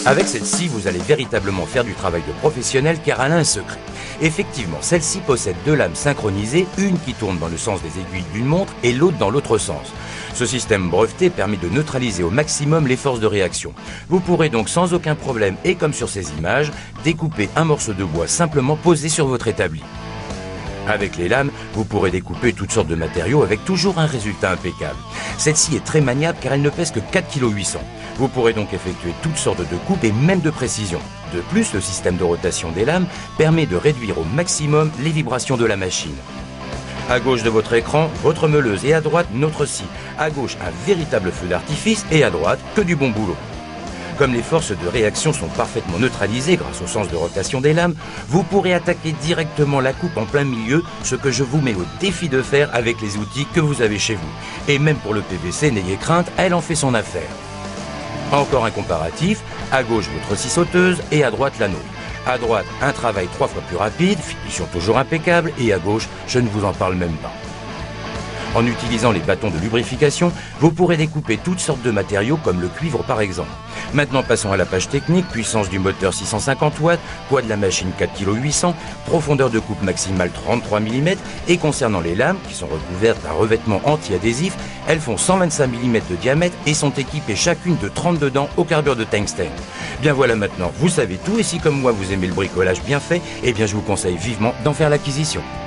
Avec celle-ci, vous allez véritablement faire du travail de professionnel car elle a un secret. Effectivement, celle-ci possède deux lames synchronisées, une qui tourne dans le sens des aiguilles d'une montre et l'autre dans l'autre sens. Ce système breveté permet de neutraliser au maximum les forces de réaction. Vous pourrez donc sans aucun problème et comme sur ces images, découper un morceau de bois simplement posé sur votre établi. Avec les lames, vous pourrez découper toutes sortes de matériaux avec toujours un résultat impeccable. Celle-ci est très maniable car elle ne pèse que 4,8 kg. Vous pourrez donc effectuer toutes sortes de coupes et même de précision. De plus, le système de rotation des lames permet de réduire au maximum les vibrations de la machine. À gauche de votre écran, votre meuleuse et à droite, notre scie. À gauche, un véritable feu d'artifice et à droite, que du bon boulot. Comme les forces de réaction sont parfaitement neutralisées grâce au sens de rotation des lames, vous pourrez attaquer directement la coupe en plein milieu, ce que je vous mets au défi de faire avec les outils que vous avez chez vous. Et même pour le PVC, n'ayez crainte, elle en fait son affaire. Encore un comparatif, à gauche votre scie sauteuse et à droite la nôtre. À droite, un travail 3 fois plus rapide, finition toujours impeccable, et à gauche, je ne vous en parle même pas. En utilisant les bâtons de lubrification, vous pourrez découper toutes sortes de matériaux comme le cuivre par exemple. Maintenant passons à la page technique, puissance du moteur 650 watts, poids de la machine 4,8 kg, profondeur de coupe maximale 33 mm et concernant les lames qui sont recouvertes d'un revêtement anti-adhésif, elles font 125 mm de diamètre et sont équipées chacune de 32 dents au carbure de tungstène. Bien voilà maintenant, vous savez tout et si comme moi vous aimez le bricolage bien fait, eh bien je vous conseille vivement d'en faire l'acquisition.